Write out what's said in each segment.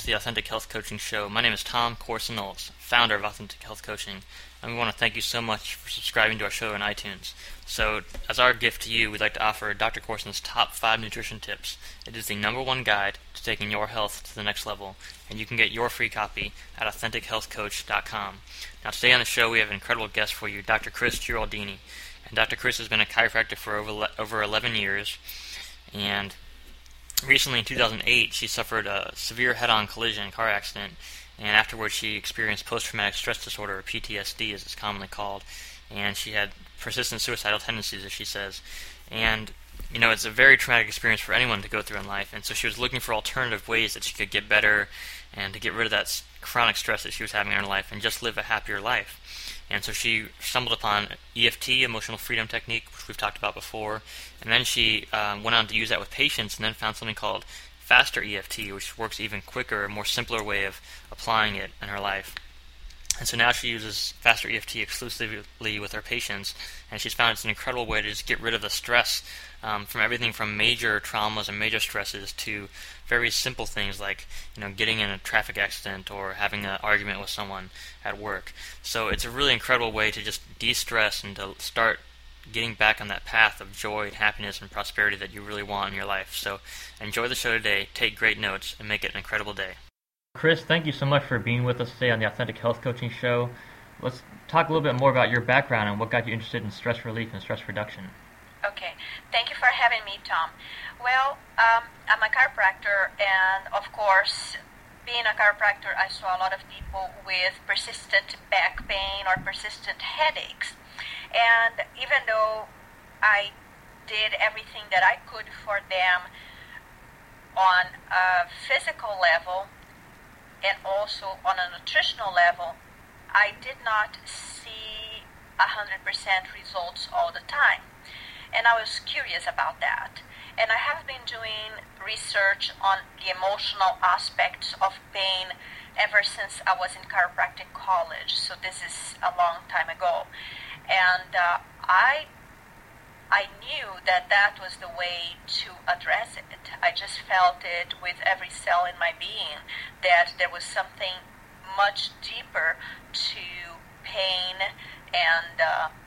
to the Authentic Health Coaching Show. My name is Tom Corson-Knowles, founder of Authentic Health Coaching, and we want to thank you so much for subscribing to our show on iTunes. So, as our gift to you, we'd like to offer Dr. Corson's top 5 nutrition tips. It is the #1 guide to taking your health to the next level, and you can get your free copy at AuthenticHealthCoach.com. Now, today on the show, we have an incredible guest for you, Dr. Chris Giraldini. And Dr. Chris has been a chiropractor for over 11 years, and recently in 2008, she suffered a severe head-on collision car accident, and afterwards she experienced post-traumatic stress disorder, or PTSD as it's commonly called, and she had persistent suicidal tendencies, as she says. And, you know, it's a very traumatic experience for anyone to go through in life, and so she was looking for alternative ways that she could get better and to get rid of that chronic stress that she was having in her life and just live a happier life. And so she stumbled upon EFT, Emotional Freedom Technique, which we've talked about before, and then she went on to use that with patients and then found something called Faster EFT, which works even quicker, a more simpler way of applying it in her life. And so now she uses Faster EFT exclusively with her patients, and she's found it's an incredible way to just get rid of the stress from everything from major traumas and major stresses to very simple things like, you know, getting in a traffic accident or having an argument with someone at work. So it's a really incredible way to just de-stress and to start getting back on that path of joy and happiness and prosperity that you really want in your life. So enjoy the show today, take great notes, and make it an incredible day. Chris, thank you so much for being with us today on the Authentic Health Coaching Show. Let's talk a little bit more about your background and what got you interested in stress relief and stress reduction. Okay, thank you for having me, Tom. Well, I'm a chiropractor, and of course, being a chiropractor, I saw a lot of people with persistent back pain or persistent headaches. And even though I did everything that I could for them on a physical level and also on a nutritional level, I did not see 100% results all the time. And I was curious about that. And I have been doing research on the emotional aspects of pain ever since I was in chiropractic college. So this is a long time ago. And I knew that that was the way to address it. I just felt it with every cell in my being that there was something much deeper to pain and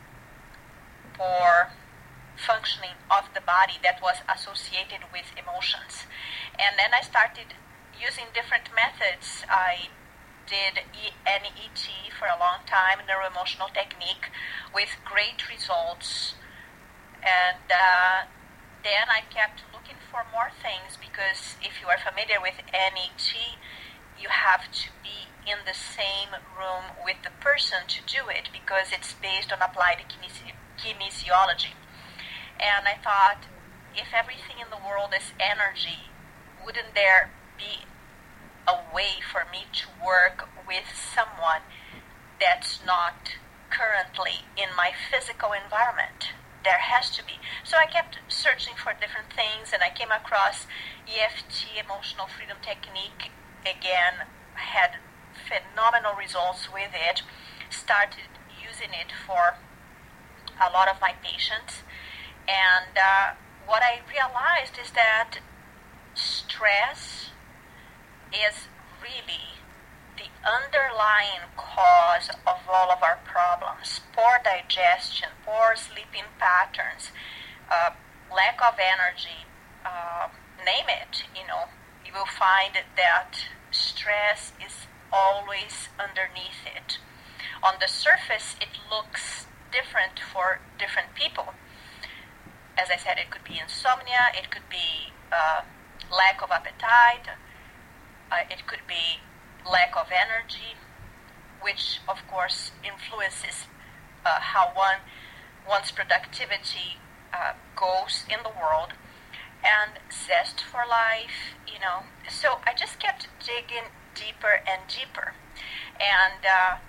poor functioning of the body that was associated with emotions. And then I started using different methods. I did NET for a long time, neuroemotional technique, with great results. And then I kept looking for more things, because if you are familiar with NET, you have to be in the same room with the person to do it, because it's based on applied kinesiology. And I thought, if everything in the world is energy, wouldn't there be a way for me to work with someone that's not currently in my physical environment? There has to be. So I kept searching for different things, and I came across EFT, Emotional Freedom Technique. Again, had phenomenal results with it. Started using it for a lot of my patients. And what I realized is that stress is really the underlying cause of all of our problems. Poor digestion, poor sleeping patterns, lack of energy, name it, you will find that stress is always underneath it. On the surface, it looks different for different people. As I said, it could be insomnia, it could be lack of appetite, it could be lack of energy, which of course influences how one's productivity goes in the world, and zest for life, So I just kept digging deeper and deeper. And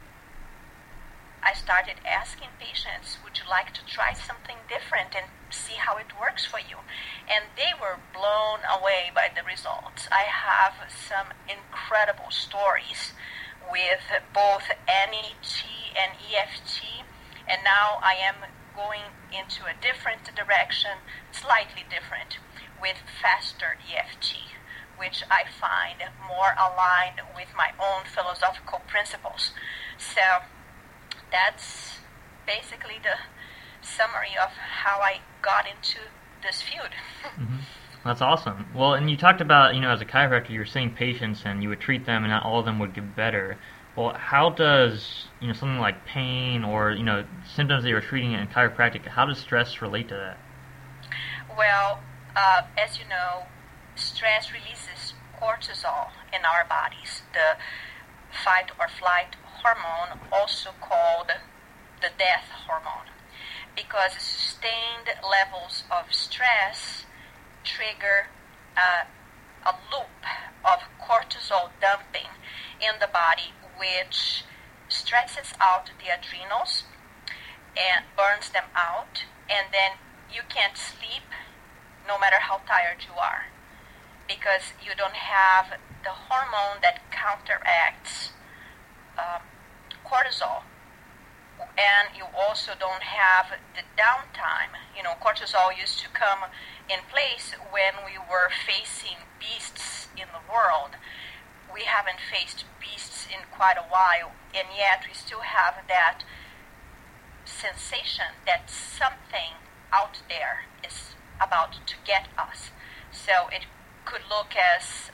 I started asking patients, would you like to try something different and see how it works for you? And they were blown away by the results. I have some incredible stories with both NET and EFT, and now I am going into a different direction, slightly different, with Faster EFT, which I find more aligned with my own philosophical principles. So that's basically the summary of how I got into this field. Mm-hmm. That's awesome. Well, and you talked about, as a chiropractor, you were seeing patients and you would treat them and not all of them would get better. Well, how does, something like pain or, symptoms that you're treating in chiropractic, how does stress relate to that? Well, as you know, stress releases cortisol in our bodies, the fight or flight hormone, also called the death hormone, because sustained levels of stress trigger a loop of cortisol dumping in the body, which stresses out the adrenals and burns them out, and then you can't sleep no matter how tired you are, because you don't have the hormone that counteracts cortisol, and you also don't have the downtime. Cortisol used to come in place when we were facing beasts in the world. We haven't faced beasts in quite a while, and yet we still have that sensation that something out there is about to get us. So it could look as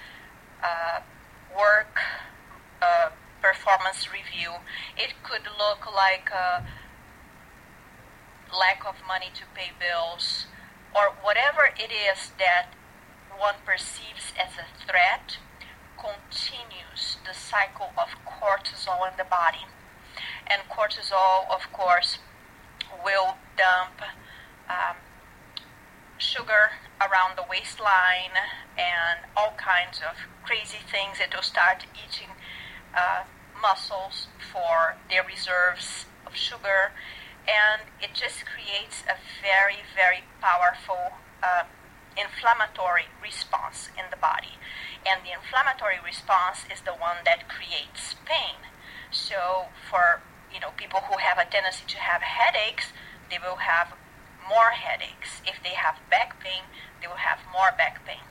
work performance review. It could look like a lack of money to pay bills, or whatever it is that one perceives as a threat continues the cycle of cortisol in the body. And cortisol, of course, will dump sugar around the waistline and all kinds of crazy things. It will start eating muscles for their reserves of sugar, and it just creates a very, very powerful inflammatory response in the body. And the inflammatory response is the one that creates pain. So for people who have a tendency to have headaches, they will have more headaches. If they have back pain, they will have more back pain.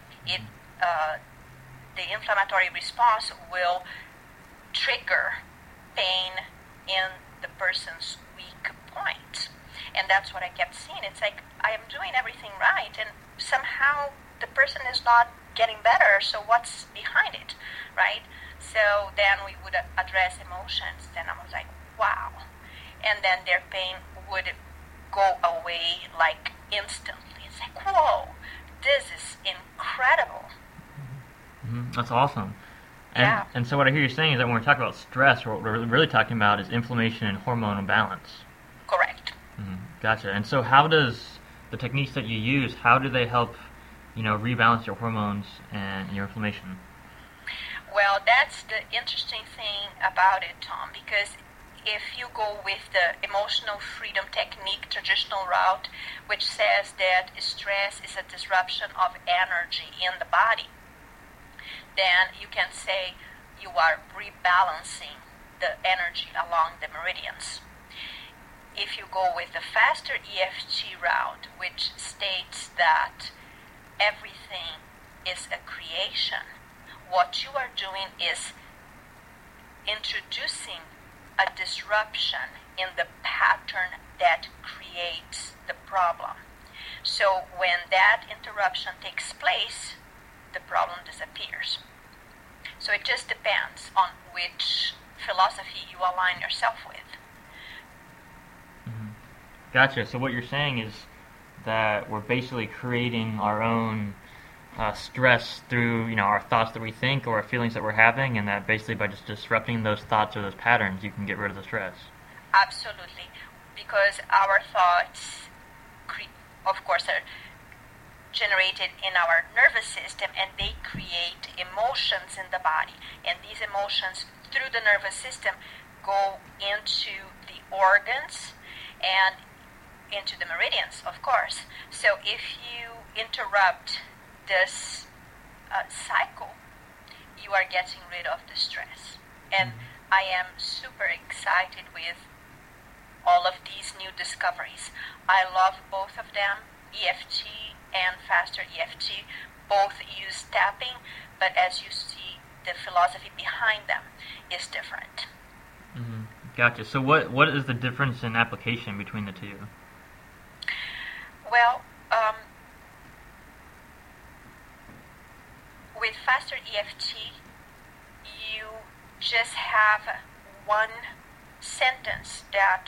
The inflammatory response will trigger pain in the person's weak point. And that's what I kept seeing. It's like I am doing everything right, and somehow the person is not getting better, so what's behind it, right? So then we would address emotions, then I was like, wow. And then their pain would go away like instantly. It's like, whoa, this is incredible. Mm-hmm. That's awesome. Yeah. And so what I hear you saying is that when we're talking about stress, what we're really talking about is inflammation and hormonal balance. Correct. Mm-hmm. Gotcha. And so how does the techniques that you use, how do they help, rebalance your hormones and your inflammation? Well, that's the interesting thing about it, Tom, because if you go with the emotional freedom technique traditional route, which says that stress is a disruption of energy in the body, then you can say you are rebalancing the energy along the meridians. If you go with the faster EFT route, which states that everything is a creation, what you are doing is introducing a disruption in the pattern that creates the problem. So when that interruption takes place, the problem disappears. So it just depends on which philosophy you align yourself with. Mm-hmm. Gotcha. So what you're saying is that we're basically creating our own stress through, our thoughts that we think or our feelings that we're having, and that basically by just disrupting those thoughts or those patterns, you can get rid of the stress. Absolutely. Because our thoughts, of course, are generated in our nervous system, and they create emotions in the body. And these emotions, through the nervous system, go into the organs and into the meridians, of course. So if you interrupt this cycle, you are getting rid of the stress. And I am super excited with all of these new discoveries. I love both of them, EFT and faster EFT, both use tapping, but as you see, the philosophy behind them is different. Mm-hmm. Gotcha. So what is the difference in application between the two? Well, with faster EFT, you just have one sentence that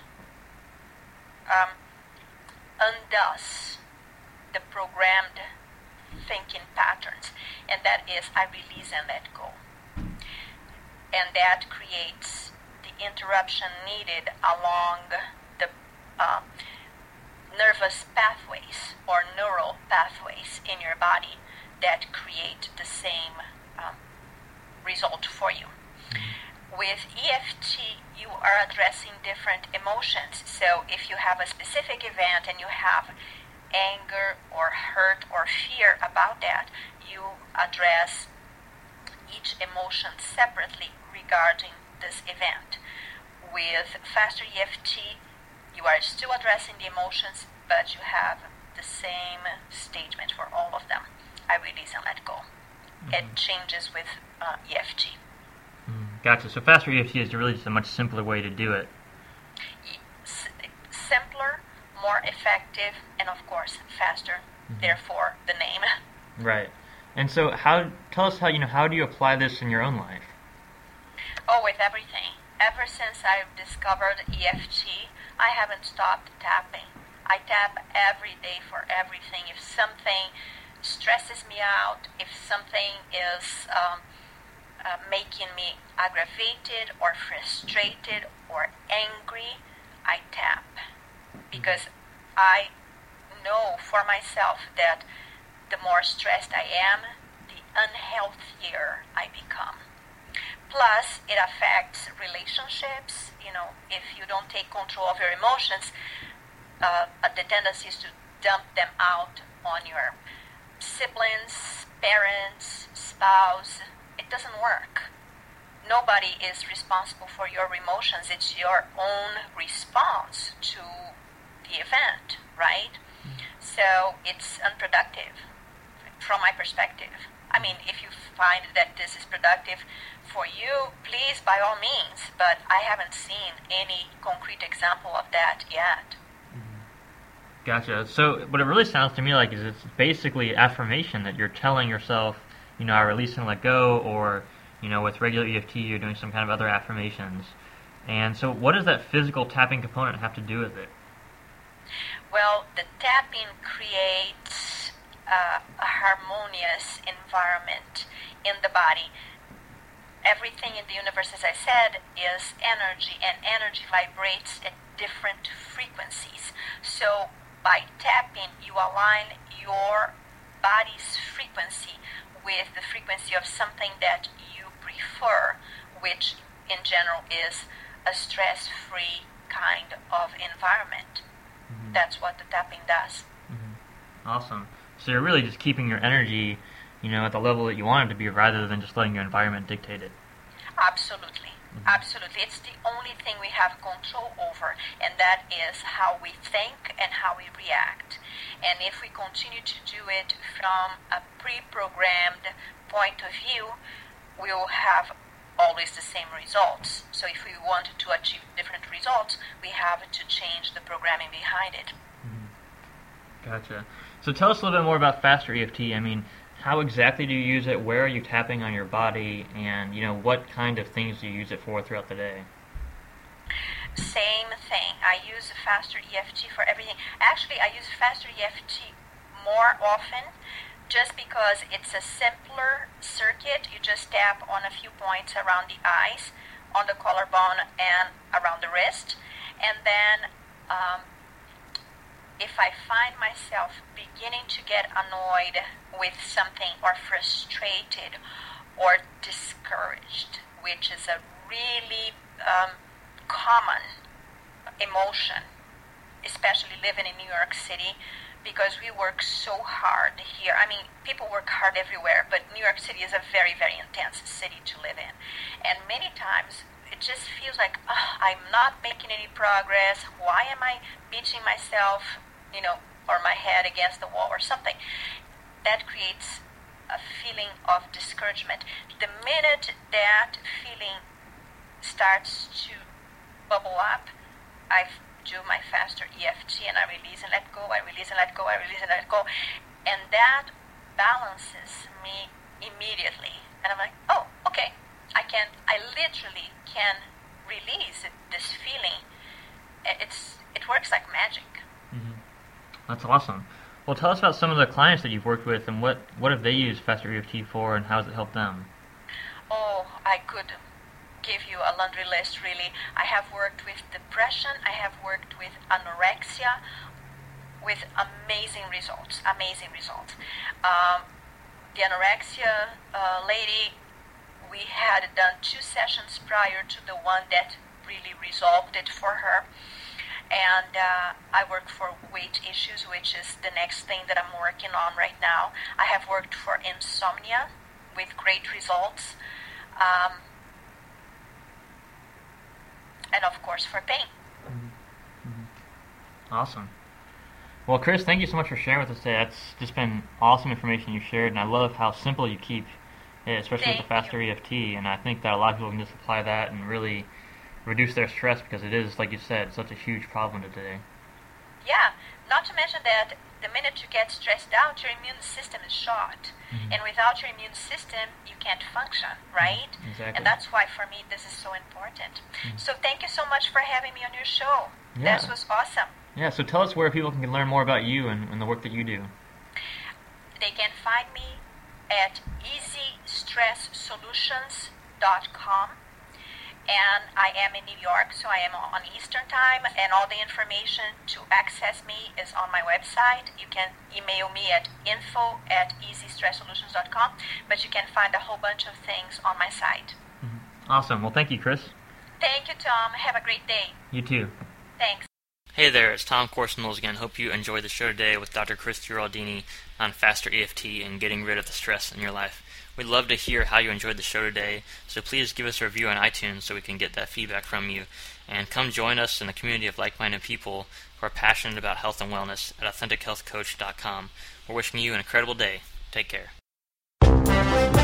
undoes the programmed thinking patterns, and that is I release and let go. And that creates the interruption needed along the nervous pathways or neural pathways in your body that create the same result for you. With EFT, you are addressing different emotions. So if you have a specific event and you have anger or hurt or fear about that, you address each emotion separately regarding this event. With faster EFT, you are still addressing the emotions, but you have the same statement for all of them. I release and let go. Mm-hmm. It changes with EFT. Gotcha. So faster EFT is really just a much simpler way to do it. Simpler, more effective, and of course faster. Mm-hmm. Therefore, the name. Right. And so, tell us how do you apply this in your own life? Oh, with everything. Ever since I've discovered EFT, I haven't stopped tapping. I tap every day for everything. If something stresses me out, if something is making me aggravated or frustrated or angry, I tap. Because I know for myself that the more stressed I am, the unhealthier I become. Plus, it affects relationships. If you don't take control of your emotions, the tendency is to dump them out on your siblings, parents, spouse. It doesn't work. Nobody is responsible for your emotions. It's your own response to the event, right? So it's unproductive from my perspective. I mean, if you find that this is productive for you, please, by all means, but I haven't seen any concrete example of that yet. Gotcha. So what it really sounds to me like is it's basically affirmation that you're telling yourself, I release and let go, or, with regular EFT, you're doing some kind of other affirmations. And so what does that physical tapping component have to do with it? Well, the tapping creates a harmonious environment in the body. Everything in the universe, as I said, is energy, and energy vibrates at different frequencies. So by tapping, you align your body's frequency with the frequency of something that you prefer, which in general is a stress-free kind of environment. Mm-hmm. That's what the tapping does. Mm-hmm. Awesome. So you're really just keeping your energy, at the level that you want it to be, rather than just letting your environment dictate it. Absolutely. Mm-hmm. Absolutely. It's the only thing we have control over, and that is how we think and how we react. And if we continue to do it from a pre-programmed point of view, we will have always the same results. So if we want to achieve different results, we have to change the programming behind it. Mm-hmm. Gotcha. So tell us a little bit more about faster EFT. I mean, how exactly do you use it? Where are you tapping on your body? And, what kind of things do you use it for throughout the day? Same thing. I use faster EFT for everything. Actually, I use faster EFT more often just because it's a simpler circuit. You just tap on a few points around the eyes, on the collarbone, and around the wrist. And then if I find myself beginning to get annoyed with something or frustrated or discouraged, which is a really common emotion, especially living in New York City, because we work so hard here. I mean, people work hard everywhere, but New York City is a very, very intense city to live in. And many times it just feels like, I'm not making any progress. Why am I beating myself, or my head against the wall or something? That creates a feeling of discouragement. The minute that feeling starts to bubble up, I do my faster EFT and I release and let go, I release and let go, I release and let go. And that balances me immediately. And I'm like, oh, okay, I literally can release this feeling. It works like magic. Mm-hmm. That's awesome. Well, tell us about some of the clients that you've worked with and what have they used Faster EFT for and how has it helped them? Oh, I could give you a laundry list, really. I have worked with depression, I have worked with anorexia, with amazing results. The anorexia lady, we had done 2 sessions prior to the one that really resolved it for her. And I work for weight issues, which is the next thing that I'm working on right now. I have worked for insomnia with great results. And of course for pain. Mm-hmm. Awesome. Well, Chris, thank you so much for sharing with us today. That's just been awesome information you shared, and I love how simple you keep it, especially with the Faster EFT. And I think that a lot of people can just apply that and really reduce their stress because it is, like you said, such a huge problem today. Yeah, not to mention that the minute you get stressed out, your immune system is shot. Mm-hmm. And without your immune system, you can't function, right? Exactly. And that's why, for me, this is so important. Mm-hmm. So thank you so much for having me on your show. Yeah. This was awesome. Yeah, so tell us where people can learn more about you and the work that you do. They can find me at easystresssolutions.com. And I am in New York, so I am on Eastern Time, and all the information to access me is on my website. You can email me at info@easystresssolutions.com, but you can find a whole bunch of things on my site. Mm-hmm. Awesome. Well, thank you, Chris. Thank you, Tom. Have a great day. You too. Thanks. Hey there, it's Tom Corson again. Hope you enjoyed the show today with Dr. Chris Giraldini on Faster EFT and getting rid of the stress in your life. We'd love to hear how you enjoyed the show today, so please give us a review on iTunes so we can get that feedback from you. And come join us in the community of like-minded people who are passionate about health and wellness at AuthenticHealthCoach.com. We're wishing you an incredible day. Take care.